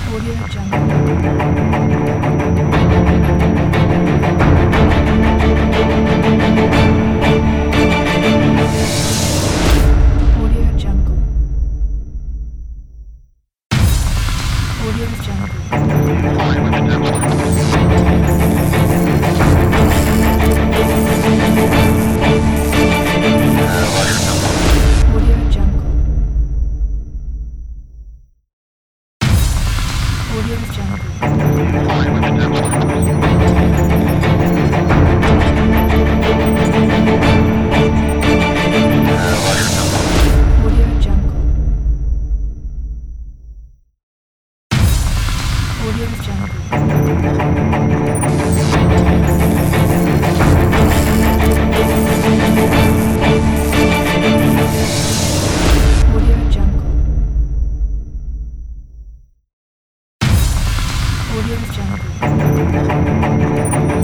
Audio Jungle. Audio Jungle. Audio Jungle. Audio Jungle. Audio Jungle. Audio Jungle. Audio Jungle. Audio Jungle. Audio Jungle.